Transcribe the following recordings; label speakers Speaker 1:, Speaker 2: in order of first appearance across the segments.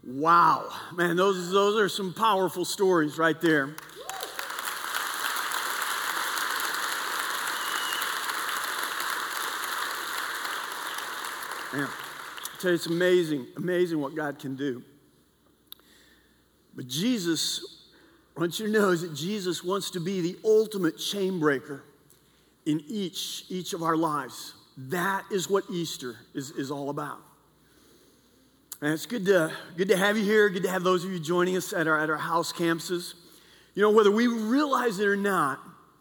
Speaker 1: Wow, man, those are some powerful stories right there. Man, I tell you, it's amazing what God can do. But Jesus, I want you to know is that Jesus wants to be the ultimate chain breaker in each of our lives. That is what Easter is all about. And it's good to have you here. Good to have those of you joining us at our house campuses. You know, whether we realize it or not,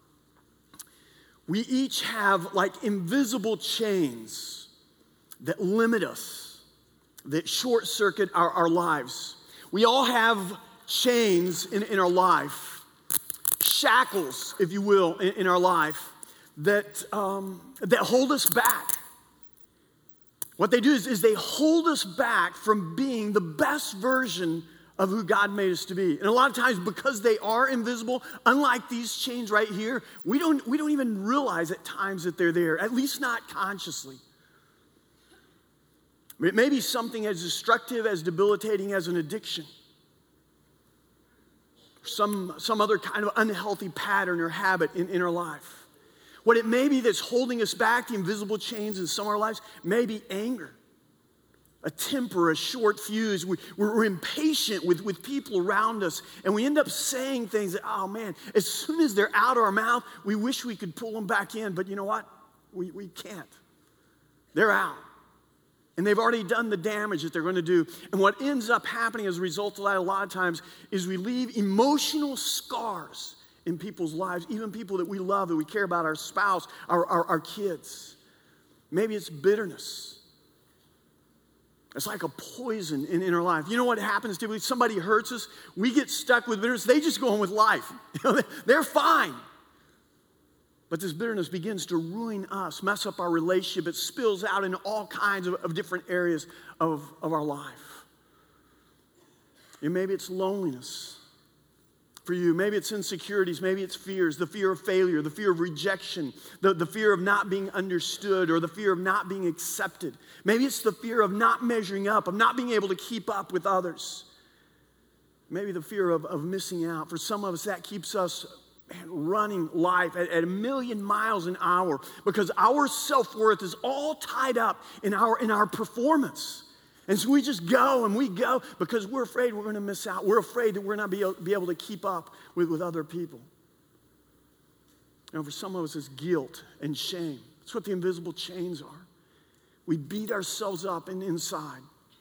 Speaker 1: we each have like invisible chains that limit us, that short circuit our lives. We all have chains in our life, shackles, if you will, in our life that hold us back. What they do is they hold us back from being the best version of who God made us to be. And a lot of times, because they are invisible, unlike these chains right here, we don't even realize at times that they're there, at least not consciously. It may be something as destructive, as debilitating as an addiction. Some other kind of unhealthy pattern or habit in our life. What it may be that's holding us back, the invisible chains in some of our lives, may be anger, a temper, a short fuse. We're impatient with people around us, and we end up saying things that, oh man, as soon as they're out of our mouth, we wish we could pull them back in, but you know what? We can't. They're out. And they've already done the damage that they're going to do. And what ends up happening as a result of that a lot of times is we leave emotional scars in people's lives, even people that we love, that we care about, our spouse, our kids. Maybe it's bitterness. It's like a poison in our life. You know what happens typically? Somebody hurts us, we get stuck with bitterness. They just go on with life. They're fine. But this bitterness begins to ruin us, mess up our relationship. It spills out in all kinds of different areas of our life. And maybe it's loneliness. For you, maybe it's insecurities, maybe it's fears, the fear of failure, the fear of rejection, the fear of not being understood, or the fear of not being accepted. Maybe it's the fear of not measuring up, of not being able to keep up with others. Maybe the fear of missing out. For some of us, that keeps us running life at 1,000,000 miles an hour because our self-worth is all tied up in our performance. And so we just go and we go because we're afraid we're going to miss out. We're afraid that we're not be able to keep up with other people. You know, for some of us, it's guilt and shame. That's what the invisible chains are. We beat ourselves up inside,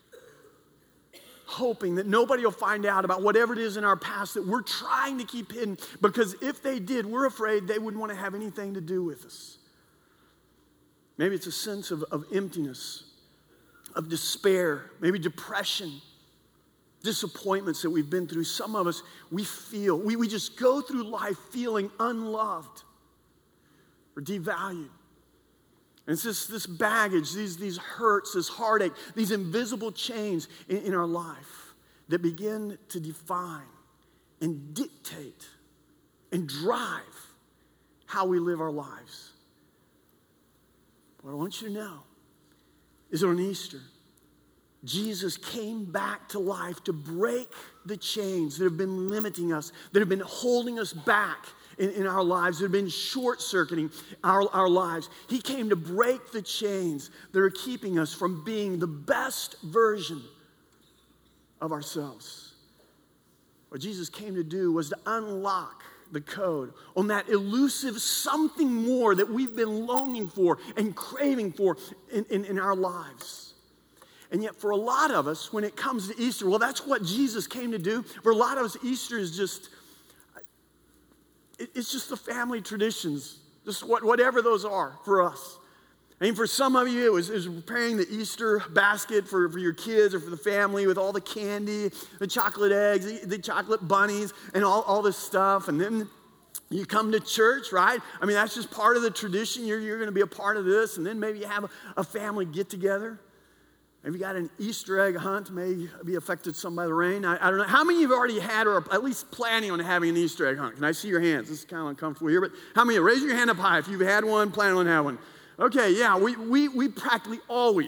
Speaker 1: hoping that nobody will find out about whatever it is in our past that we're trying to keep hidden, because if they did, we're afraid they wouldn't want to have anything to do with us. Maybe it's a sense of emptiness, of despair, maybe depression, disappointments that we've been through. Some of us, we just go through life feeling unloved or devalued. And it's this baggage, these hurts, this heartache, these invisible chains in our life that begin to define and dictate and drive how we live our lives. What I want you to know is on Easter, Jesus came back to life to break the chains that have been limiting us, that have been holding us back in our lives, that have been short-circuiting our lives. He came to break the chains that are keeping us from being the best version of ourselves. What Jesus came to do was to unlock the code on that elusive something more that we've been longing for and craving for in our lives. And yet for a lot of us, when it comes to Easter, well, that's what Jesus came to do. For a lot of us, Easter is just, it's just the family traditions, just whatever those are for us. I mean, for some of you, it was preparing the Easter basket for your kids or for the family with all the candy, the chocolate eggs, the chocolate bunnies, and all this stuff. And then you come to church, right? I mean, that's just part of the tradition. You're going to be a part of this. And then maybe you have a family get-together. Maybe you got an Easter egg hunt, may be affected some by the rain. I don't know. How many of you have already had or are at least planning on having an Easter egg hunt? Can I see your hands? This is kind of uncomfortable here, but how many? Raise your hand up high if you've had one, planning on having one. Okay, yeah, we practically always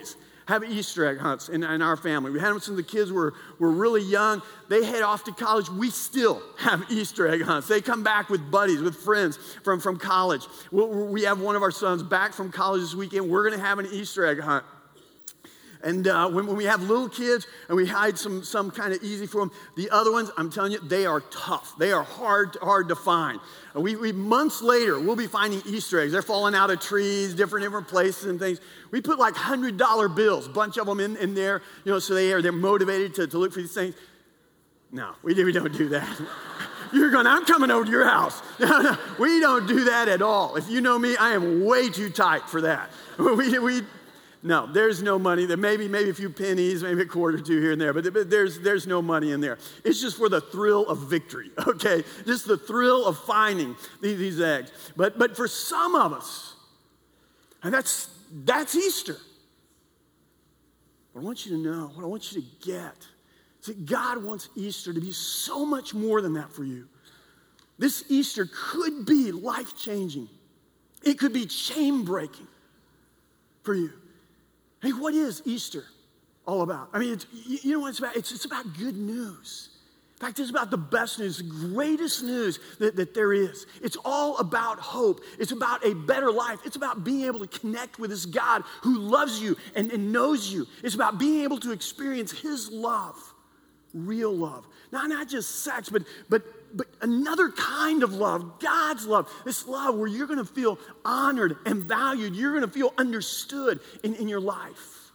Speaker 1: have Easter egg hunts in our family. We had them since the kids were really young. They head off to college. We still have Easter egg hunts. They come back with buddies, with friends from college. We have one of our sons back from college this weekend. We're going to have an Easter egg hunt. And when we have little kids and we hide some kind of easy for them, the other ones, I'm telling you, they are tough. They are hard to find. And we months later, we'll be finding Easter eggs. They're falling out of trees, different places and things. We put like $100 bills, a bunch of them in there, so they're motivated to look for these things. No, we don't do that. I'm coming over to your house. No, we don't do that at all. If you know me, I am way too tight for that. No, there's no money there. Maybe a few pennies, maybe a quarter or two here and there, but there's no money in there. It's just for the thrill of victory, okay? Just the thrill of finding these eggs. But for some of us, and that's Easter. What I want you to know, what I want you to get, is that God wants Easter to be so much more than that for you. This Easter could be life-changing. It could be chain-breaking for you. Hey, what is Easter all about? I mean, you know what it's about? It's about good news. In fact, it's about the best news, the greatest news that there is. It's all about hope. It's about a better life. It's about being able to connect with this God who loves you and knows you. It's about being able to experience his love, real love. Not just sex, but another kind of love, God's love. This love where you're going to feel honored and valued. You're going to feel understood in your life.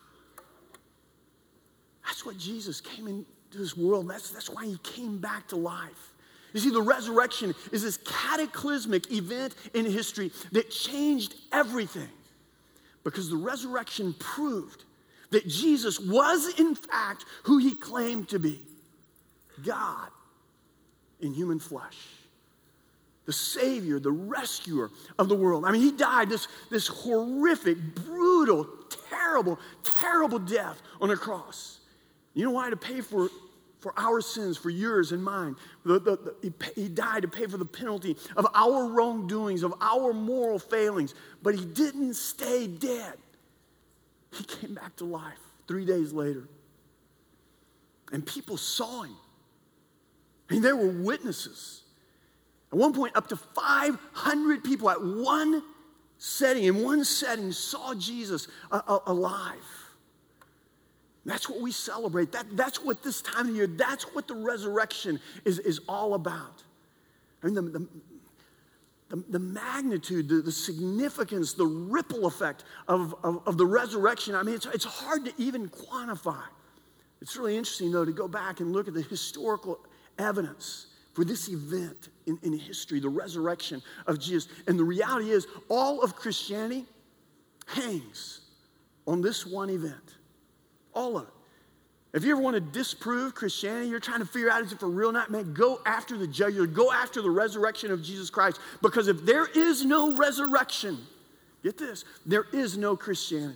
Speaker 1: That's what Jesus came into this world. That's why he came back to life. You see, the resurrection is this cataclysmic event in history that changed everything. Because the resurrection proved that Jesus was, in fact, who he claimed to be. God in human flesh. The Savior, the rescuer of the world. I mean, he died this horrific, brutal, terrible death on a cross. You know why? To pay for our sins, for yours and mine. He died to pay for the penalty of our wrongdoings, of our moral failings. But he didn't stay dead. He came back to life 3 days later. And people saw him. I mean, there were witnesses. At one point, up to 500 people at one setting, saw Jesus alive. That's what we celebrate. That's what this time of year, that's what the resurrection is all about. I mean, the magnitude, the significance, the ripple effect of the resurrection, I mean, it's hard to even quantify. It's really interesting, though, to go back and look at the historical evidence for this event in history, the resurrection of Jesus. And the reality is, all of Christianity hangs on this one event. All of it. If you ever want to disprove Christianity, you're trying to figure out is it for real or not, man, go after the jugular, go after the resurrection of Jesus Christ. Because if there is no resurrection, get this, there is no Christianity.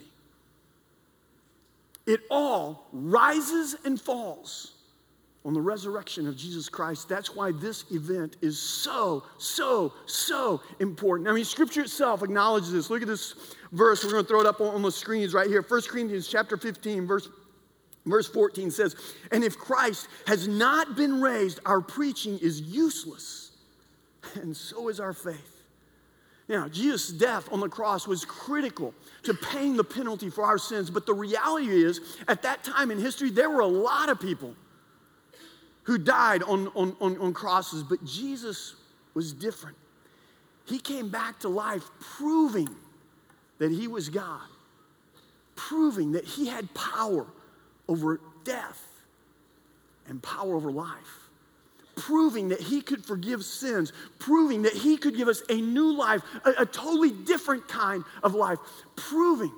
Speaker 1: It all rises and falls on the resurrection of Jesus Christ. That's why this event is so important. I mean, Scripture itself acknowledges this. Look at this verse. We're going to throw it up on the screens right here. 1 Corinthians chapter 15, verse 14 says, "And if Christ has not been raised, our preaching is useless, and so is our faith." Now, Jesus' death on the cross was critical to paying the penalty for our sins. But the reality is, at that time in history, there were a lot of people who died on crosses, but Jesus was different. He came back to life, proving that he was God, proving that he had power over death and power over life, proving that he could forgive sins, proving that he could give us a new life, a totally different kind of life, proving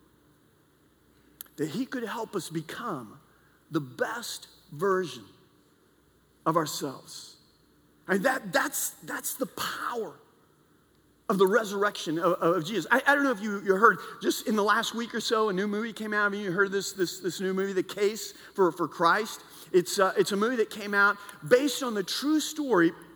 Speaker 1: that he could help us become the best version of ourselves. I mean, that's the power of the resurrection of Jesus. I don't know if you heard, just in the last week or so, a new movie came out. I mean, you heard this new movie, The Case for Christ. It's a movie that came out based on the true story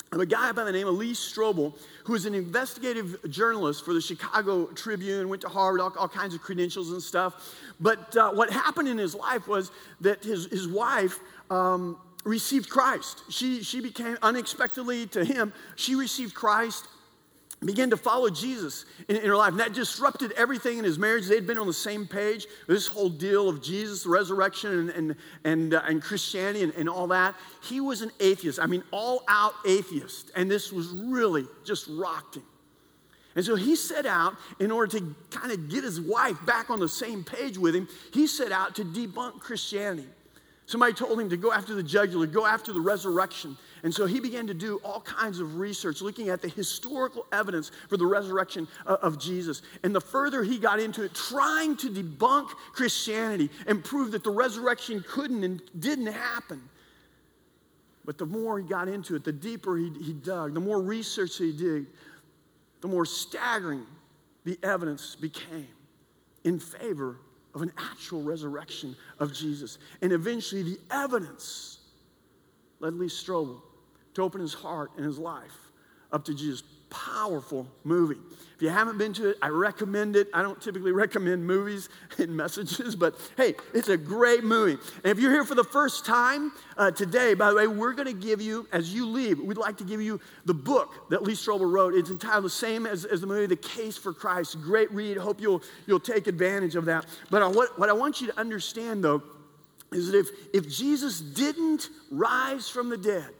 Speaker 1: of a guy by the name of Lee Strobel, who was an investigative journalist for the Chicago Tribune, went to Harvard, all kinds of credentials and stuff. But what happened in his life was that his wife received Christ. She became, unexpectedly to him, she received Christ, began to follow Jesus in her life. And that disrupted everything in his marriage. They'd been on the same page. This whole deal of Jesus, the resurrection, and Christianity and all that. He was an atheist. I mean, all-out atheist. And this was really just rocked him. And so he set out, in order to kind of get his wife back on the same page with him, he set out to debunk Christianity. Somebody told him to go after the jugular, go after the resurrection. And so he began to do all kinds of research, looking at the historical evidence for the resurrection of Jesus. And the further he got into it, trying to debunk Christianity and prove that the resurrection couldn't and didn't happen. But the more he got into it, the deeper he dug, the more research he did, the more staggering the evidence became in favor of an actual resurrection of Jesus. And eventually the evidence led Lee Strobel to open his heart and his life up to Jesus. Powerful movie. If you haven't been to it, I recommend it. I don't typically recommend movies and messages, but hey, it's a great movie. And if you're here for the first time today, by the way, we're going to give you, as you leave, we'd like to give you the book that Lee Strobel wrote. It's entitled the same as the movie, The Case for Christ. Great read. Hope you'll take advantage of that. But what I want you to understand, though, is that if Jesus didn't rise from the dead,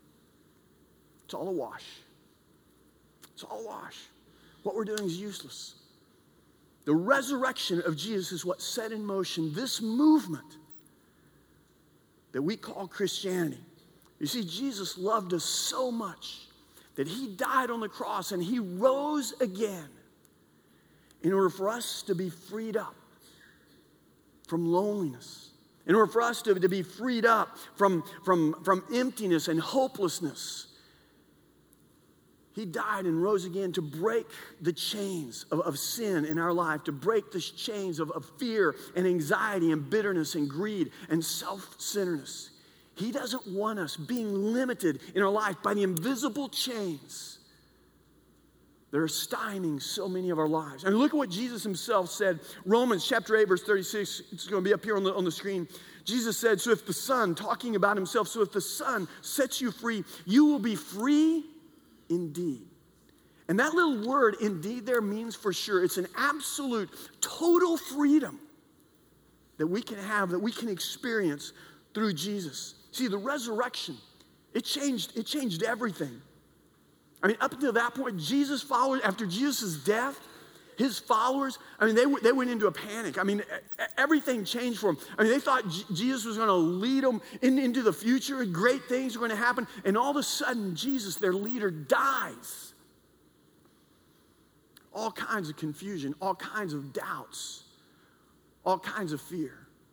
Speaker 1: it's all a wash. It's all a wash. What we're doing is useless. The resurrection of Jesus is what set in motion this movement that we call Christianity. You see, Jesus loved us so much that he died on the cross and he rose again in order for us to be freed up from loneliness, in order for us to be freed up from emptiness and hopelessness. He died and rose again to break the chains of sin in our life, to break the chains of fear and anxiety and bitterness and greed and self-centeredness. He doesn't want us being limited in our life by the invisible chains that are stymieing so many of our lives. And look at what Jesus himself said. Romans chapter 8, verse 36. It's going to be up here on the screen. Jesus said, so if the Son, talking about himself, so if the Son sets you free, you will be free indeed. And that little word indeed there means for sure. It's an absolute, total freedom that we can have, that we can experience through Jesus. See, the resurrection, it changed everything. I mean, up until that point, Jesus' followers, after Jesus' death, his followers, I mean, they went into a panic. I mean, everything changed for them. I mean, they thought Jesus was going to lead them into the future and great things were going to happen. And all of a sudden, Jesus, their leader, dies. All kinds of confusion, all kinds of doubts, all kinds of fear.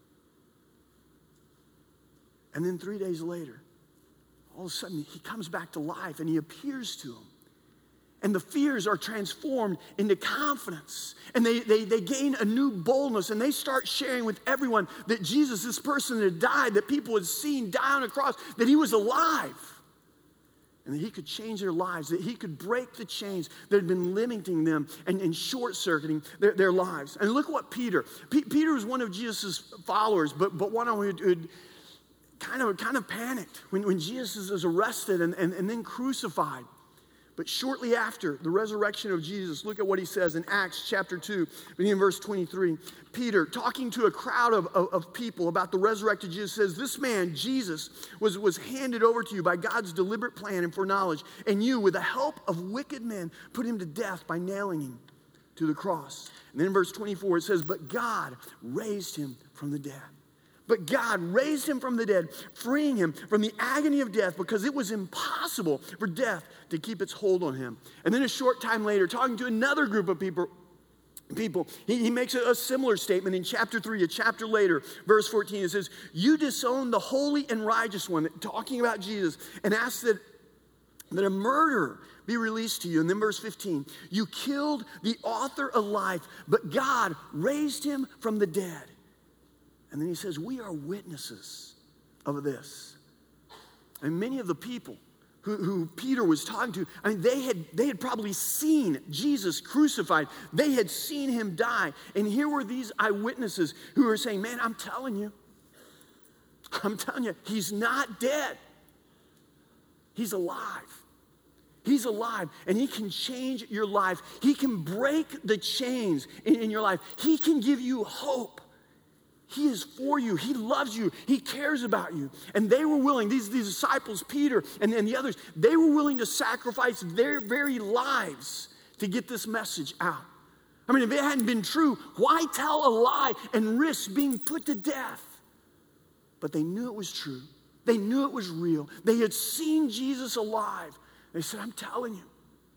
Speaker 1: And then 3 days later, all of a sudden, he comes back to life and he appears to them. And the fears are transformed into confidence. And they gain a new boldness. And they start sharing with everyone that Jesus, this person that had died, that people had seen die on a cross, that he was alive. And that he could change their lives. That he could break the chains that had been limiting them and short-circuiting their lives. And look what Peter was one of Jesus' followers, but one who had kind of panicked when Jesus was arrested and then crucified. But shortly after the resurrection of Jesus, look at what he says in Acts chapter 2, beginning in verse 23. Peter, talking to a crowd of people about the resurrected Jesus, says, this man, Jesus, was handed over to you by God's deliberate plan and foreknowledge, and you, with the help of wicked men, put him to death by nailing him to the cross. And then in verse 24, it says, but God raised him from the dead. But God raised him from the dead, freeing him from the agony of death because it was impossible for death to keep its hold on him. And then a short time later, talking to another group of people, he makes a similar statement in chapter 3, a chapter later, verse 14. It says, you disown the holy and righteous one, talking about Jesus, and ask that a murderer be released to you. And then verse 15, you killed the author of life, but God raised him from the dead. And then he says, we are witnesses of this. And many of the people who Peter was talking to, I mean, they had probably seen Jesus crucified. They had seen him die. And here were these eyewitnesses who were saying, man, I'm telling you, he's not dead. He's alive. He's alive, and he can change your life. He can break the chains in your life. He can give you hope. He is for you. He loves you. He cares about you. And they were willing, these disciples, Peter and the others, they were willing to sacrifice their very lives to get this message out. I mean, if it hadn't been true, why tell a lie and risk being put to death? But they knew it was true. They knew it was real. They had seen Jesus alive. They said, I'm telling you,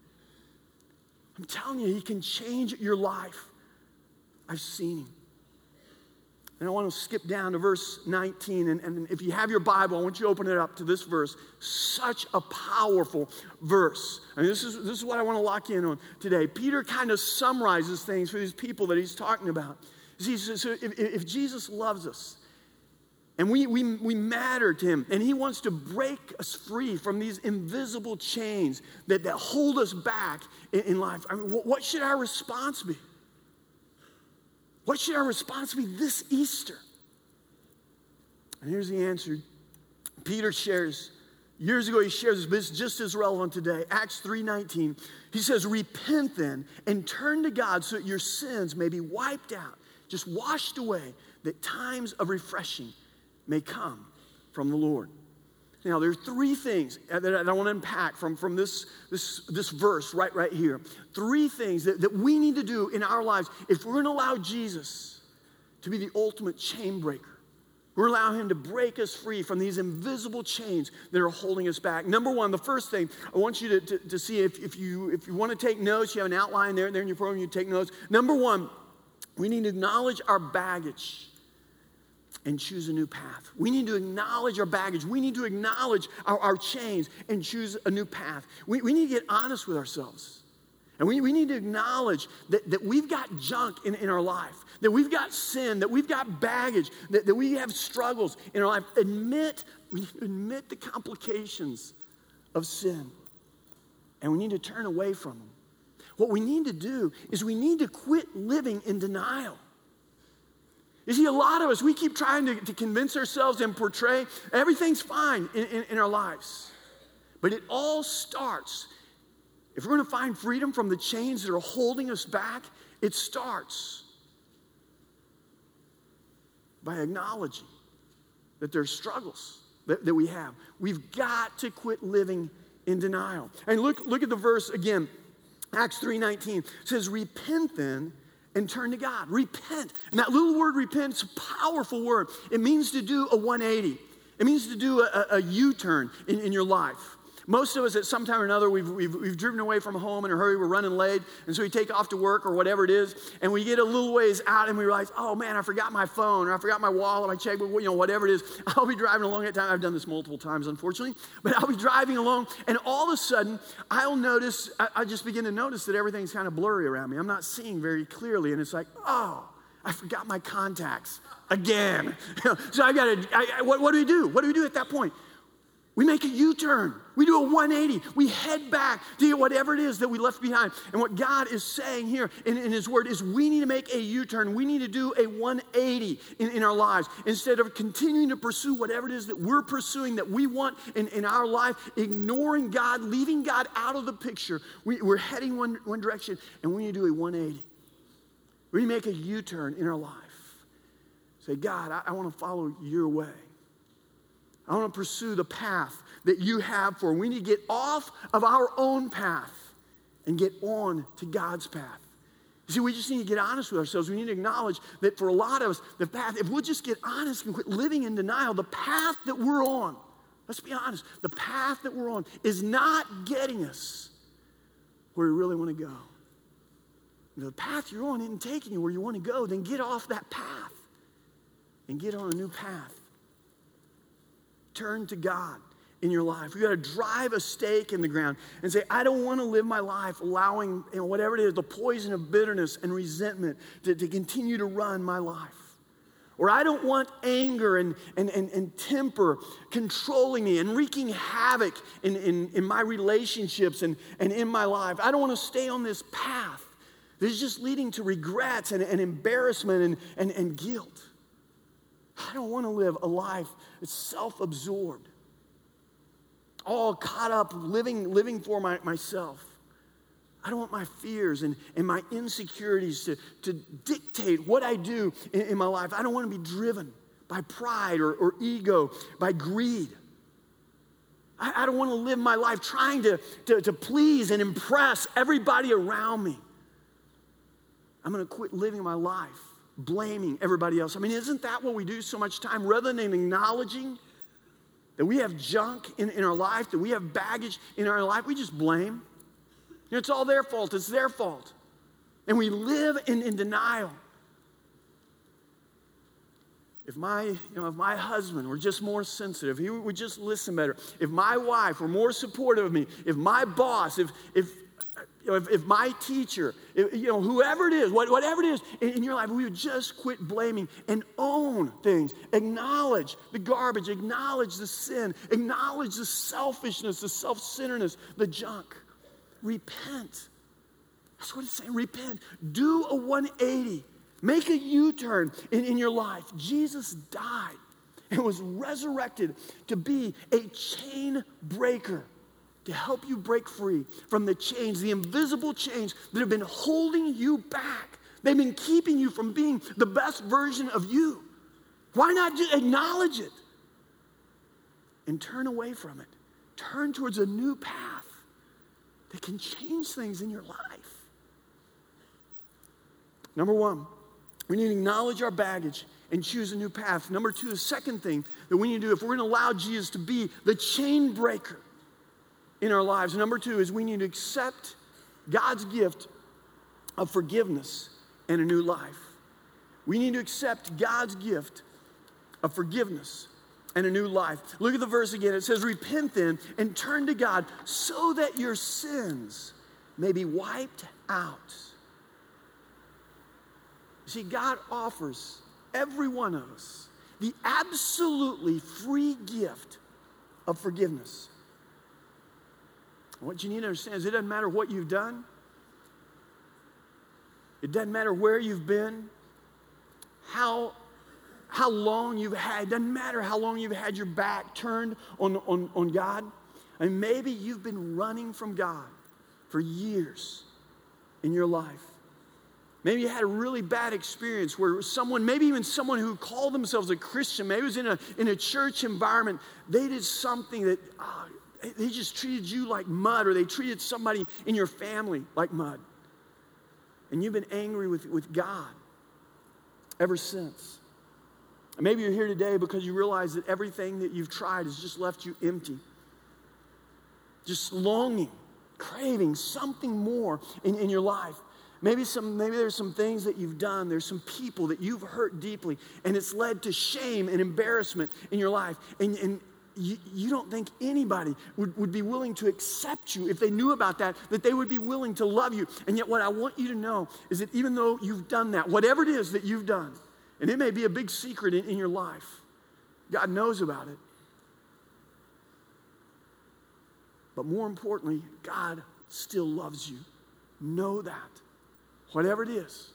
Speaker 1: he can change your life. I've seen him. And I want to skip down to verse 19. And if you have your Bible, I want you to open it up to this verse. Such a powerful verse. I mean, this is what I want to lock in on today. Peter kind of summarizes things for these people that he's talking about. He says, so if Jesus loves us, and we matter to him, and he wants to break us free from these invisible chains that hold us back in life, I mean, what should our response be? What should our response be this Easter? And here's the answer. Peter shares, years ago he shares this, but it's just as relevant today. Acts 3:19, he says, repent then and turn to God so that your sins may be wiped out, just washed away, that times of refreshing may come from the Lord. Now, there are three things that I want to unpack from this verse right here. Three things that we need to do in our lives if we're going to allow Jesus to be the ultimate chain breaker. We're allowing him to break us free from these invisible chains that are holding us back. Number one, the first thing I want you to see, if you want to take notes, you have an outline there in your program, you take notes. Number one, we need to acknowledge our baggage and choose a new path. We need to acknowledge our baggage. We need to acknowledge our chains and choose a new path. We need to get honest with ourselves. And we need to acknowledge that we've got junk in our life, that we've got sin, that we've got baggage, that we have struggles in our life. We need to admit the complications of sin, and we need to turn away from them. What we need to do is we need to quit living in denial. You see, a lot of us, we keep trying to convince ourselves and portray everything's fine in our lives. But it all starts, if we're going to find freedom from the chains that are holding us back, it starts by acknowledging that there's struggles that we have. We've got to quit living in denial. And look at the verse again. Acts 3:19 says, repent then and turn to God. Repent. And that little word repent is a powerful word. It means to do a 180. It means to do a U-turn in your life. Most of us at some time or another, we've driven away from home in a hurry, we're running late, and so we take off to work or whatever it is, and we get a little ways out and we realize, oh man, I forgot my phone, or I forgot my wallet, my checkbook, whatever it is. I'll be driving along at time. I've done this multiple times, unfortunately, but I'll be driving along, and all of a sudden, I just begin to notice that everything's kind of blurry around me. I'm not seeing very clearly, and it's like, oh, I forgot my contacts again. So what do we do? What do we do at that point? We make a U-turn. We do a 180. We head back to whatever it is that we left behind. And what God is saying here in his word is we need to make a U-turn. We need to do a 180 in our lives. Instead of continuing to pursue whatever it is that we're pursuing, that we want in our life, ignoring God, leaving God out of the picture. We're heading one direction, and we need to do a 180. We need to make a U-turn in our life. Say, God, I want to follow your way. I want to pursue the path that you have for. We need to get off of our own path and get on to God's path. You see, we just need to get honest with ourselves. We need to acknowledge that for a lot of us, the path, if we'll just get honest and quit living in denial, the path that we're on, let's be honest, the path that we're on is not getting us where we really want to go. If the path you're on isn't taking you where you want to go, then get off that path and get on a new path. Turn to God in your life. You got to drive a stake in the ground and say, I don't want to live my life allowing whatever it is, the poison of bitterness and resentment to continue to run my life. Or I don't want anger and temper controlling me and wreaking havoc in my relationships and in my life. I don't want to stay on this path that is just leading to regrets and embarrassment and guilt. I don't want to live a life that's self-absorbed, all caught up living for myself. I don't want my fears and my insecurities to dictate what I do in my life. I don't want to be driven by pride or ego, by greed. I don't want to live my life trying to please and impress everybody around me. I'm going to quit living my life blaming everybody else. I mean, isn't that what we do so much time? Rather than acknowledging that we have junk in our life, that we have baggage in our life, we just blame. You know, it's all their fault. It's their fault. And we live in denial. If my husband were just more sensitive, he would just listen better. If my wife were more supportive of me, if my boss, if my teacher, whoever it is, whatever it is in your life, we would just quit blaming and own things. Acknowledge the garbage. Acknowledge the sin. Acknowledge the selfishness, the self-centeredness, the junk. Repent. That's what it's saying. Repent. Do a 180. Make a U-turn in your life. Jesus died and was resurrected to be a chain breaker, to help you break free from the chains, the invisible chains that have been holding you back. They've been keeping you from being the best version of you. Why not just acknowledge it and turn away from it? Turn towards a new path that can change things in your life. Number one, we need to acknowledge our baggage and choose a new path. Number two, the second thing that we need to do, if we're going to allow Jesus to be the chain breaker in our lives, number two is we need to accept God's gift of forgiveness and a new life. We need to accept God's gift of forgiveness and a new life. Look at the verse again. It says, repent then and turn to God so that your sins may be wiped out. See, God offers every one of us the absolutely free gift of forgiveness. What you need to understand is it doesn't matter what you've done. It doesn't matter where you've been, how long you've had. It doesn't matter how long you've had your back turned on God. I mean, maybe you've been running from God for years in your life. Maybe you had a really bad experience where someone, maybe even someone who called themselves a Christian, maybe it was in a church environment, they did something that they just treated you like mud, or they treated somebody in your family like mud. And you've been angry with God ever since. And maybe you're here today because you realize that everything that you've tried has just left you empty. Just longing, craving something more in your life. Maybe there's some things that you've done. There's some people that you've hurt deeply, and it's led to shame and embarrassment in your life. And you don't think anybody would be willing to accept you if they knew about that they would be willing to love you. And yet what I want you to know is that even though you've done that, whatever it is that you've done, and it may be a big secret in your life, God knows about it. But more importantly, God still loves you. Know that. Whatever it is.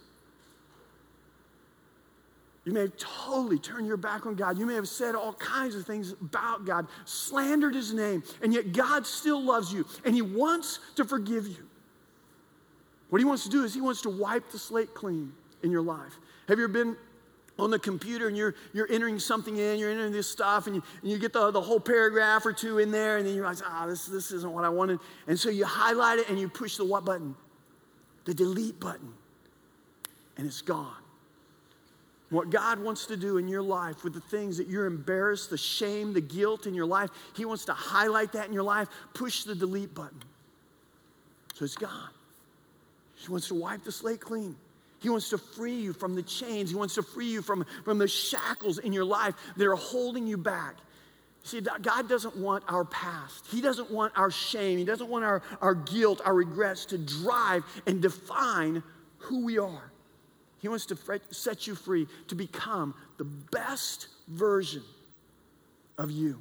Speaker 1: You may have totally turned your back on God. You may have said all kinds of things about God, slandered his name, and yet God still loves you, and he wants to forgive you. What he wants to do is he wants to wipe the slate clean in your life. Have you ever been on the computer and you're entering something in, you're entering this stuff, and you get the whole paragraph or two in there, and then you realize, this isn't what I wanted. And so you highlight it and you push the what button? The delete button. And it's gone. What God wants to do in your life with the things that you're embarrassed, the shame, the guilt in your life, he wants to highlight that in your life, push the delete button. So it's gone. He wants to wipe the slate clean. He wants to free you from the chains. He wants to free you from the shackles in your life that are holding you back. See, God doesn't want our past. He doesn't want our shame. He doesn't want our guilt, our regrets to drive and define who we are. He wants to set you free to become the best version of you.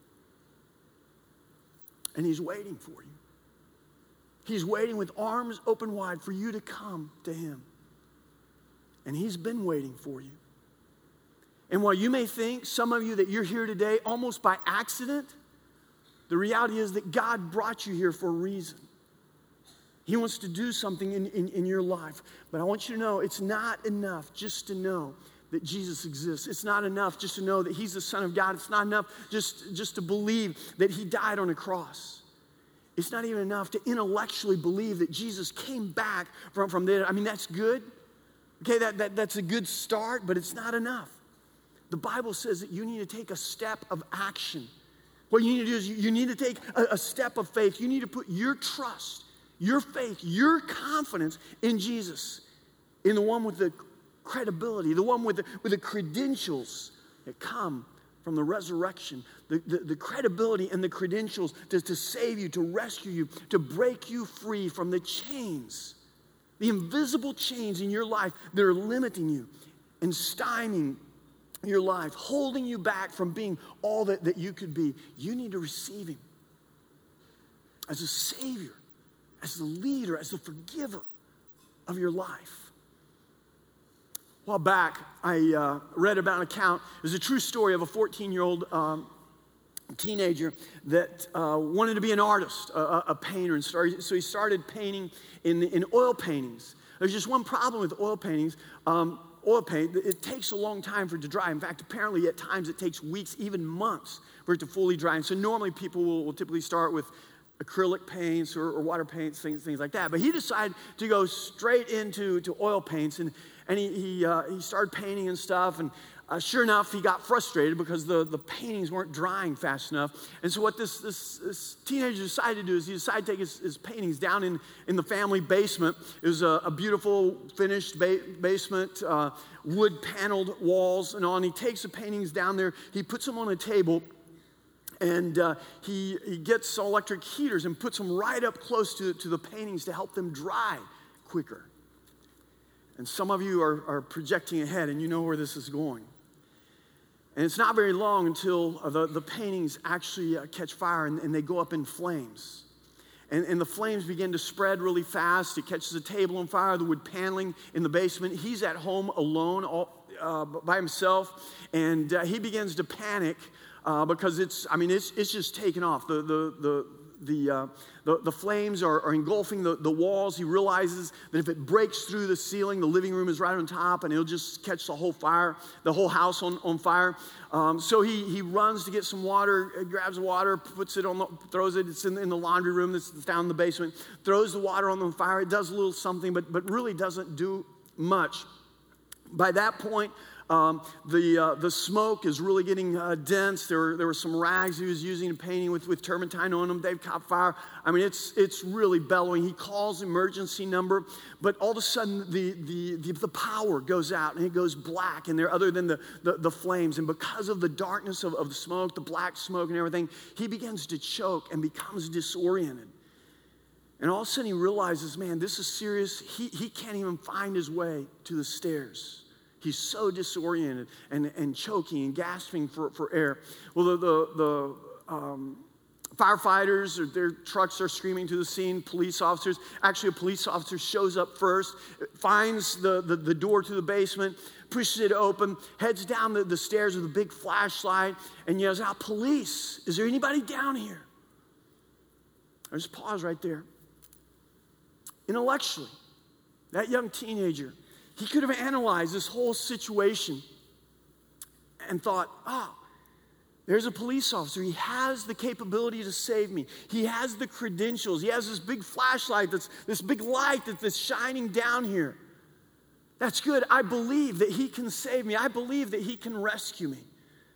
Speaker 1: And he's waiting for you. He's waiting with arms open wide for you to come to him. And he's been waiting for you. And while you may think, some of you, that you're here today almost by accident, the reality is that God brought you here for a reason. He wants to do something in your life. But I want you to know it's not enough just to know that Jesus exists. It's not enough just to know that he's the Son of God. It's not enough just to believe that he died on a cross. It's not even enough to intellectually believe that Jesus came back from there. I mean, that's good. Okay, that's a good start, but it's not enough. The Bible says that you need to take a step of action. What you need to do is you need to take a step of faith. You need to put your trust, your faith, your confidence in Jesus, in the one with the credibility, the one with the credentials that come from the resurrection, the credibility and the credentials to save you, to rescue you, to break you free from the chains, the invisible chains in your life that are limiting you and stymieing your life, holding you back from being all that you could be. You need to receive him as a Savior, as the leader, as the forgiver of your life. A while back, I read about an account. It was a true story of a 14-year-old teenager that wanted to be an artist, a painter, and so he started painting in oil paintings. There's just one problem with oil paintings. Oil paint, it takes a long time for it to dry. In fact, apparently at times it takes weeks, even months for it to fully dry. And so normally people will typically start with acrylic paints or water paints, things like that. But he decided to go straight into oil paints, and he started painting and stuff. And sure enough, he got frustrated because the paintings weren't drying fast enough. And so what this teenager decided to do is he decided to take his paintings down in the family basement. It was a beautiful finished basement, wood-paneled walls and all. And he takes the paintings down there. He puts them on a table. And he gets electric heaters and puts them right up close to the paintings to help them dry quicker. And some of you are projecting ahead, and you know where this is going. And it's not very long until the paintings actually catch fire, and they go up in flames. And the flames begin to spread really fast. It catches the table on fire, the wood paneling in the basement. He's at home alone, by himself, and he begins to panic because it's just taken off. The flames are engulfing the walls. He realizes that if it breaks through the ceiling, the living room is right on top, and it'll just catch the whole house on fire. So he runs to get some water, grabs the water, puts it throws it. It's in the laundry room that's down in the basement. Throws the water on the fire. It does a little something, but really doesn't do much. By that point, the smoke is really getting dense. There were some rags he was using in painting with turpentine on them. They've caught fire. I mean, it's really bellowing. He calls the emergency number, but all of a sudden the power goes out and it goes black in there, other than the flames. And because of the darkness of the smoke, the black smoke and everything, he begins to choke and becomes disoriented. And all of a sudden he realizes, man, this is serious. He can't even find his way to the stairs. He's so disoriented and choking and gasping for air. Well, the firefighters, their trucks are screaming to the scene. Police officers, actually a police officer shows up first, finds the door to the basement, pushes it open, heads down the stairs with a big flashlight, and yells out, "Police, is there anybody down here?" I just pause right there. Intellectually, that young teenager, he could have analyzed this whole situation and thought, there's a police officer. He has the capability to save me. He has the credentials. He has this big flashlight, this big light that's shining down here. That's good. I believe that he can save me. I believe that he can rescue me.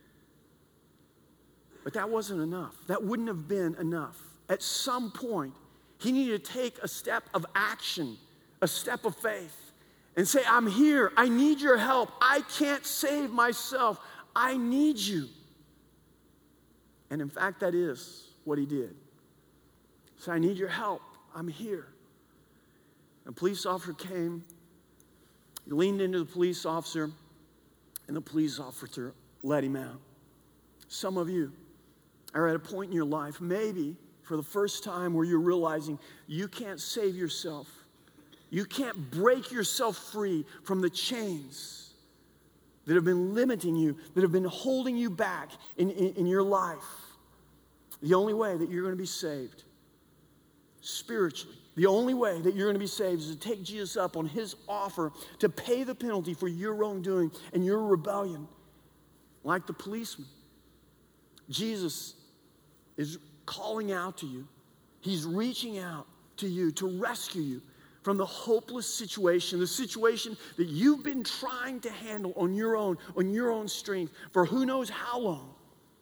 Speaker 1: But that wasn't enough. That wouldn't have been enough. At some point, he needed to take a step of action, a step of faith, and say, I'm here. I need your help. I can't save myself. I need you. And in fact, that is what he did. So I need your help. I'm here. A police officer came, He leaned into the police officer, and the police officer let him out. Some of you are at a point in your life, maybe for the first time, where you're realizing you can't save yourself. You can't break yourself free from the chains that have been limiting you, that have been holding you back in your life. The only way that you're going to be saved spiritually, the only way that you're going to be saved is to take Jesus up on his offer to pay the penalty for your wrongdoing and your rebellion. Like the policeman, Jesus is calling out to you. He's reaching out to you to rescue you from the hopeless situation, the situation that you've been trying to handle on your own strength for who knows how long.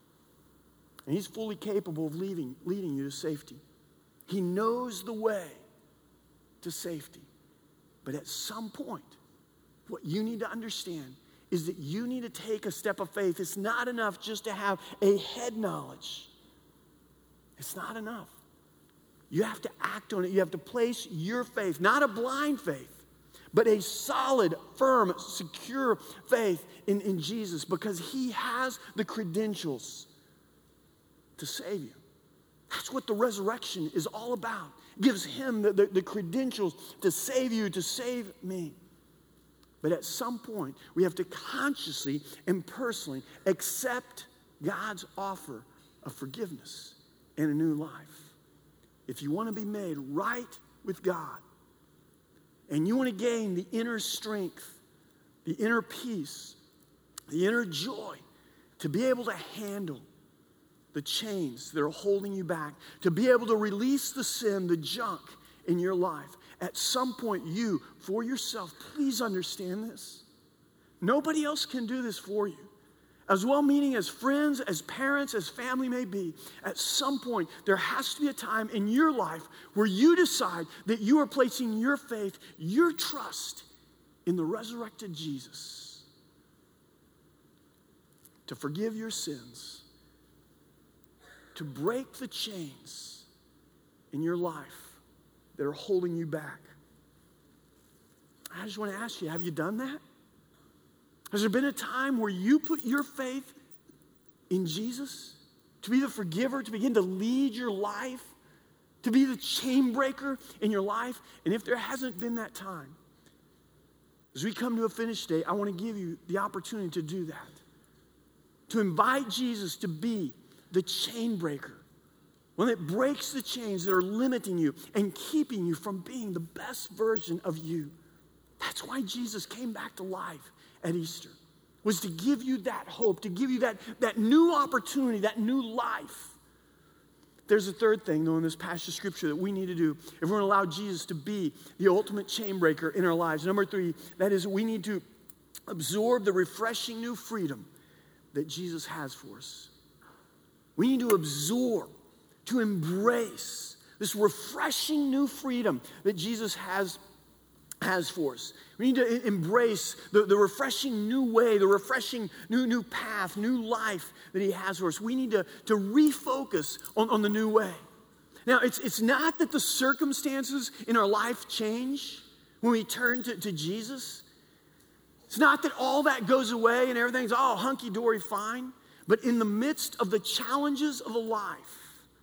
Speaker 1: And he's fully capable of leading you to safety. He knows the way to safety. But at some point, what you need to understand is that you need to take a step of faith. It's not enough just to have a head knowledge. It's not enough. You have to act on it. You have to place your faith, not a blind faith, but a solid, firm, secure faith in Jesus, because he has the credentials to save you. That's what the resurrection is all about. It gives him the credentials to save you, to save me. But at some point, we have to consciously and personally accept God's offer of forgiveness and a new life. If you want to be made right with God, and you want to gain the inner strength, the inner peace, the inner joy, to be able to handle the chains that are holding you back, to be able to release the sin, the junk in your life, at some point you, for yourself, please understand this. Nobody else can do this for you. As well-meaning as friends, as parents, as family may be, at some point there has to be a time in your life where you decide that you are placing your faith, your trust in the resurrected Jesus to forgive your sins, to break the chains in your life that are holding you back. I just want to ask you, have you done that? Has there been a time where you put your faith in Jesus to be the forgiver, to begin to lead your life, to be the chain breaker in your life? And if there hasn't been that time, as we come to a finish date, I want to give you the opportunity to do that. To invite Jesus to be the chain breaker, one that breaks the chains that are limiting you and keeping you from being the best version of you. That's why Jesus came back to life at Easter, was to give you that hope, to give you that new opportunity, that new life. There's a third thing, though, in this passage of Scripture that we need to do if we're going to allow Jesus to be the ultimate chain breaker in our lives. Number 3, that is, we need to absorb the refreshing new freedom that Jesus has for us. We need to absorb, to embrace this refreshing new freedom that Jesus has for us. We need to embrace the refreshing new way, the refreshing new path, new life that he has for us. We need to refocus on the new way. Now, it's not that the circumstances in our life change when we turn to Jesus. It's not that all that goes away and everything's all hunky-dory fine. But in the midst of the challenges of a life,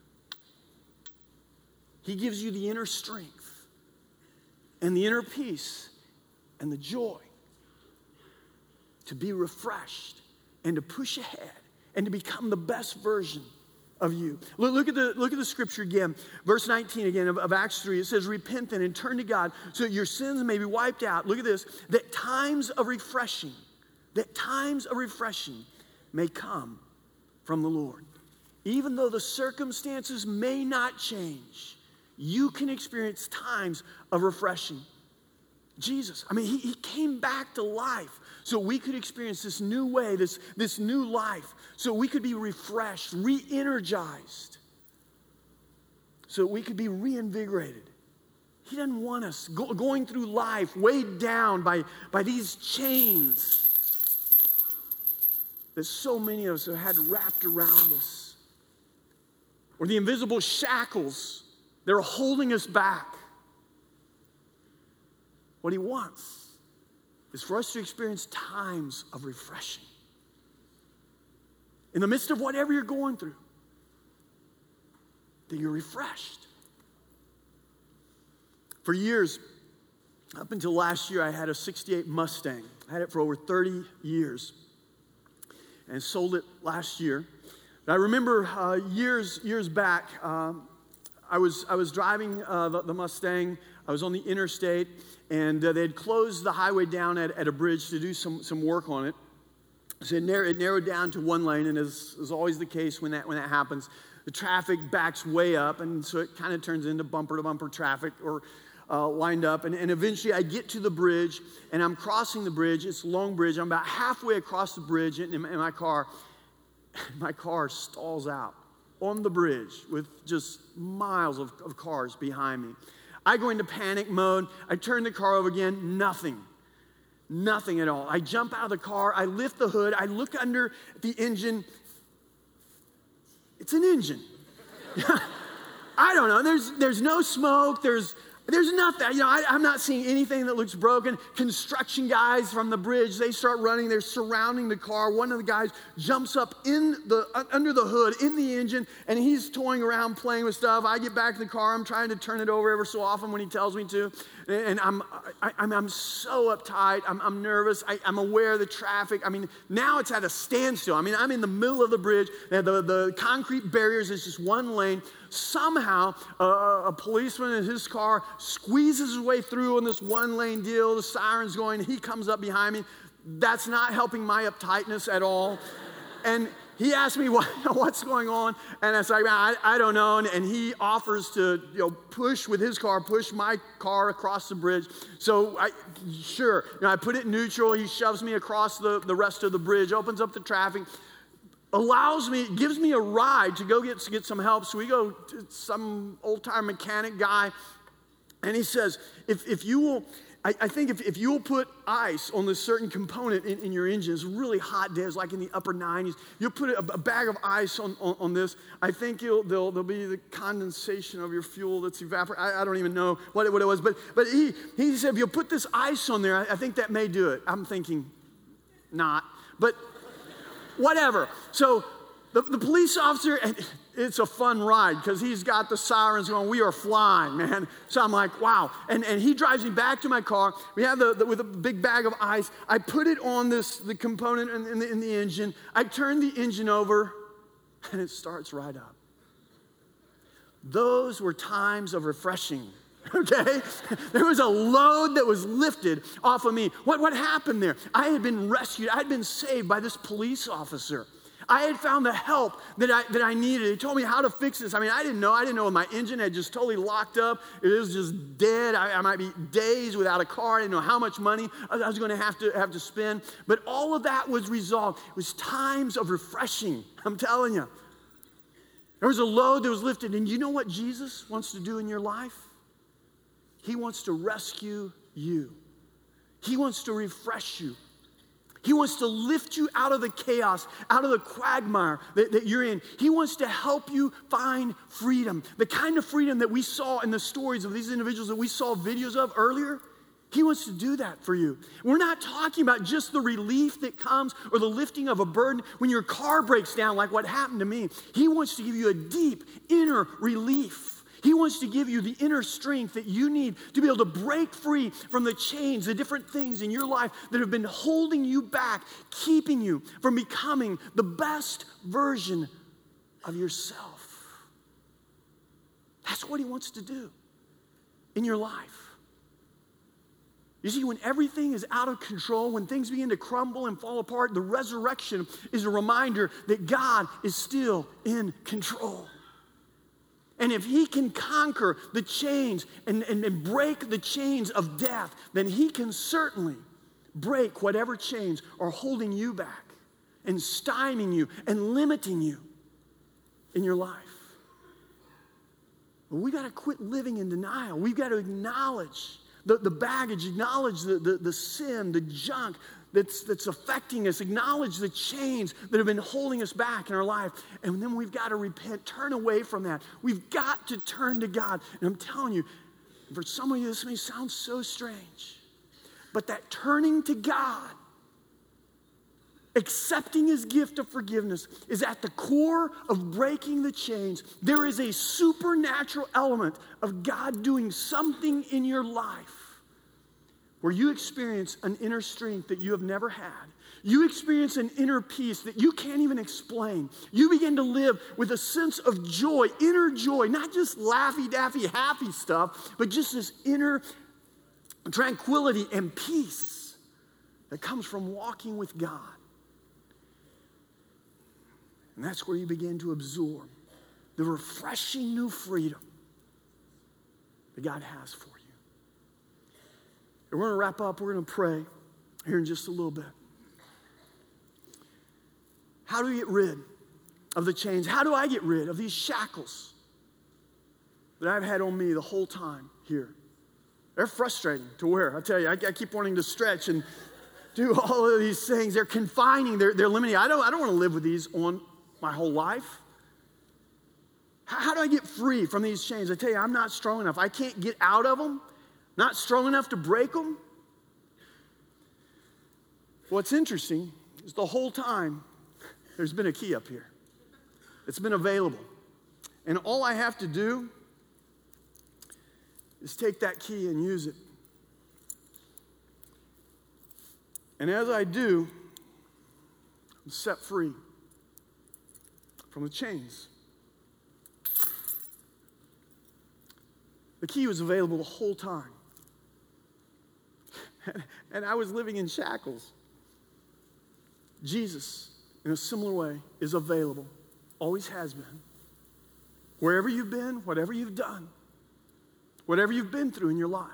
Speaker 1: he gives you the inner strength and the inner peace and the joy to be refreshed and to push ahead and to become the best version of you. Look at the scripture again. Verse 19 again of Acts 3. It says, repent then and turn to God so that your sins may be wiped out. Look at this. That times of refreshing may come from the Lord. Even though the circumstances may not change, you can experience times of refreshing. Jesus, he came back to life so we could experience this new way, this new life, so we could be refreshed, re-energized, so we could be reinvigorated. He doesn't want us going through life weighed down by these chains that so many of us have had wrapped around us, or the invisible shackles that are holding us back. What he wants is for us to experience times of refreshing. In the midst of whatever you're going through, that you're refreshed. For years, up until last year, I had a 68 Mustang. I had it for over 30 years and sold it last year. And I remember years back, I was driving the Mustang. I was on the interstate, and they had closed the highway down at a bridge to do some work on it. So it narrowed down to one lane, and as is always the case when that happens, the traffic backs way up, and so it kind of turns into bumper-to-bumper traffic or lined up. And eventually I get to the bridge, and I'm crossing the bridge. It's a long bridge. I'm about halfway across the bridge in my car. My car stalls out on the bridge with just miles of cars behind me. I go into panic mode. I turn the car over again. Nothing at all. I jump out of the car. I lift the hood. I look under the engine. It's an engine. I don't know. There's no smoke. There's nothing. I'm not seeing anything that looks broken. Construction guys from the bridge, they start running. They're surrounding the car. One of the guys jumps up under the hood in the engine, and he's toying around playing with stuff. I get back to the car. I'm trying to turn it over ever so often when he tells me to, and I'm so uptight. I'm nervous. I'm aware of the traffic. I mean, now it's at a standstill. I mean, I'm in the middle of the bridge. The concrete barriers is just one lane. Somehow, a policeman in his car squeezes his way through on this one-lane deal. The siren's going. He comes up behind me. That's not helping my uptightness at all. And he asked me what's going on, and I was like, I don't know. And he offers to push my car across the bridge. So I put it in neutral. He shoves me across the rest of the bridge, opens up the traffic. Gives me a ride to go get some help. So we go to some old-time mechanic guy, and he says, if you will put ice on this certain component in your engine, it's a really hot day, it's like in the upper 90s, you'll put a bag of ice on this, I think there'll be the condensation of your fuel that's evaporating. I don't even know what it was, but he said, if you'll put this ice on there, I think that may do it. I'm thinking, not, but whatever. So the police officer, and it's a fun ride because he's got the sirens going, we are flying, man. So I'm like, wow. And he drives me back to my car. We have with a big bag of ice. I put it on the component in the engine. I turn the engine over, and it starts right up. Those were times of refreshing. Okay? There was a load that was lifted off of me. What happened there? I had been rescued. I had been saved by this police officer. I had found the help that I needed. He told me how to fix this. I mean, I didn't know my engine had just totally locked up. It was just dead. I might be days without a car. I didn't know how much money I was going to have to spend. But all of that was resolved. It was times of refreshing. I'm telling you. There was a load that was lifted. And you know what Jesus wants to do in your life? He wants to rescue you. He wants to refresh you. He wants to lift you out of the chaos, out of the quagmire that you're in. He wants to help you find freedom. The kind of freedom that we saw in the stories of these individuals that we saw videos of earlier. He wants to do that for you. We're not talking about just the relief that comes or the lifting of a burden when your car breaks down like what happened to me. He wants to give you a deep inner relief. He wants to give you the inner strength that you need to be able to break free from the chains, the different things in your life that have been holding you back, keeping you from becoming the best version of yourself. That's what he wants to do in your life. You see, when everything is out of control, when things begin to crumble and fall apart, the resurrection is a reminder that God is still in control. And if he can conquer the chains and break the chains of death, then he can certainly break whatever chains are holding you back and stymieing you and limiting you in your life. But we got to quit living in denial. We've got to acknowledge the baggage, acknowledge the sin, the junk that's affecting us, acknowledge the chains that have been holding us back in our life. And then we've got to repent, turn away from that. We've got to turn to God. And I'm telling you, for some of you, this may sound so strange, But that turning to God, accepting his gift of forgiveness, is at the core of breaking the chains. There is a supernatural element of God doing something in your life where you experience an inner strength that you have never had. You experience an inner peace that you can't even explain. You begin to live with a sense of joy, inner joy, not just laffy-daffy, happy stuff, but just this inner tranquility and peace that comes from walking with God. And that's where you begin to absorb the refreshing new freedom that God has for you. And we're going to wrap up. We're going to pray here in just a little bit. How do we get rid of the chains? How do I get rid of these shackles that I've had on me the whole time here? They're frustrating to wear. I tell you, I keep wanting to stretch and do all of these things. They're confining. They're limiting. I don't want to live with these on my whole life. How do I get free from these chains? I tell you, I'm not strong enough. I can't get out of them. Not strong enough to break them. What's interesting is the whole time there's been a key up here. It's been available. And all I have to do is take that key and use it. And as I do, I'm set free from the chains. The key was available the whole time. And I was living in shackles. Jesus, in a similar way, is available. Always has been. Wherever you've been, whatever you've done, whatever you've been through in your life,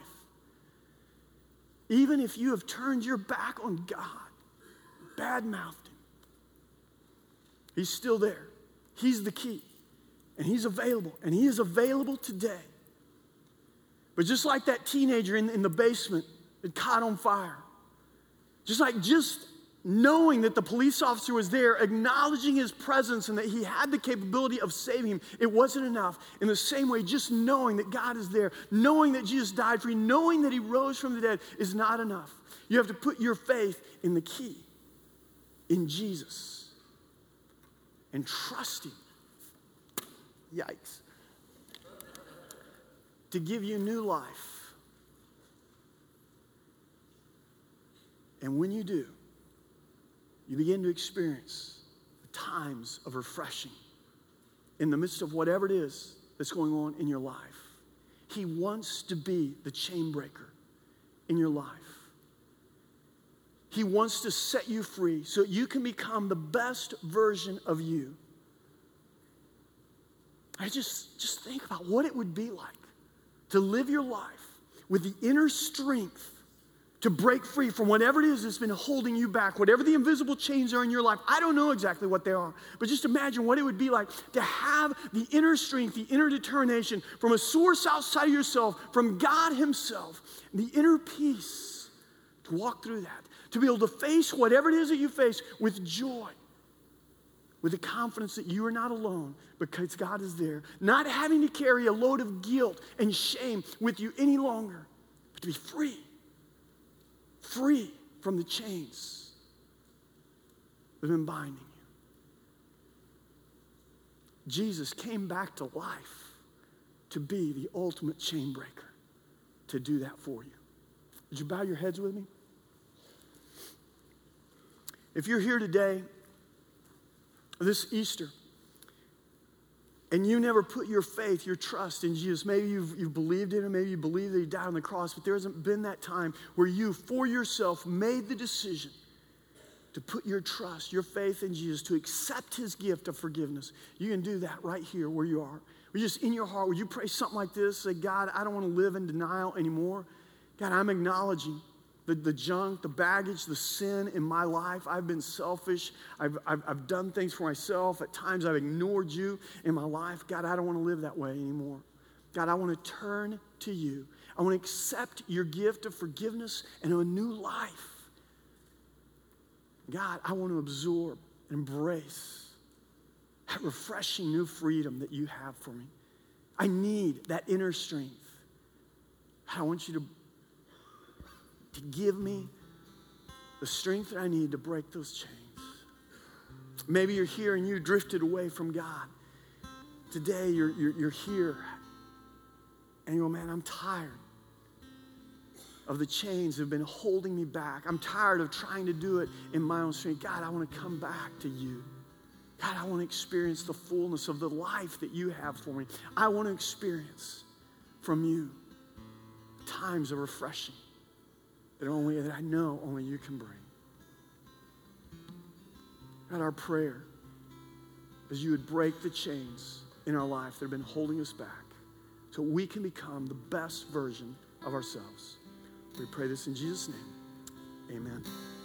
Speaker 1: even if you have turned your back on God, bad-mouthed him, he's still there. He's the key. And he's available. And he is available today. But just like that teenager in the basement that caught on fire, just knowing that the police officer was there, acknowledging his presence and that he had the capability of saving him, it wasn't enough. In the same way, just knowing that God is there, knowing that Jesus died for you, knowing that he rose from the dead is not enough. You have to put your faith in the key, in Jesus, and trust him. Yikes. To give you new life. And when you do, you begin to experience times of refreshing in the midst of whatever it is that's going on in your life. He wants to be the chain breaker in your life. He wants to set you free so you can become the best version of you. I just think about what it would be like to live your life with the inner strength to break free from whatever it is that's been holding you back, whatever the invisible chains are in your life. I don't know exactly what they are, but just imagine what it would be like to have the inner strength, the inner determination from a source outside of yourself, from God himself, and the inner peace to walk through that, to be able to face whatever it is that you face with joy, with the confidence that you are not alone because God is there, not having to carry a load of guilt and shame with you any longer, but to be free from the chains that have been binding you. Jesus came back to life to be the ultimate chain breaker, to do that for you. Would you bow your heads with me? If you're here today, this Easter, and you never put your faith, your trust in Jesus, maybe you've believed in him, maybe you believe that he died on the cross, but there hasn't been that time where you, for yourself, made the decision to put your trust, your faith in Jesus, to accept his gift of forgiveness. You can do that right here where you are. Or just in your heart, would you pray something like this? Say, God, I don't want to live in denial anymore. God, I'm acknowledging the junk, the baggage, the sin in my life. I've been selfish. I've done things for myself. At times I've ignored you in my life. God, I don't want to live that way anymore. God, I want to turn to you. I want to accept your gift of forgiveness and a new life. God, I want to absorb and embrace that refreshing new freedom that you have for me. I need that inner strength. I want you to to give me the strength that I need to break those chains. Maybe you're here and you drifted away from God. Today you're here and you go, man, I'm tired of the chains that have been holding me back. I'm tired of trying to do it in my own strength. God, I want to come back to you. God, I want to experience the fullness of the life that you have for me. I want to experience from you times of refreshing that I know only you can bring. God, our prayer is you would break the chains in our life that have been holding us back so we can become the best version of ourselves. We pray this in Jesus' name. Amen.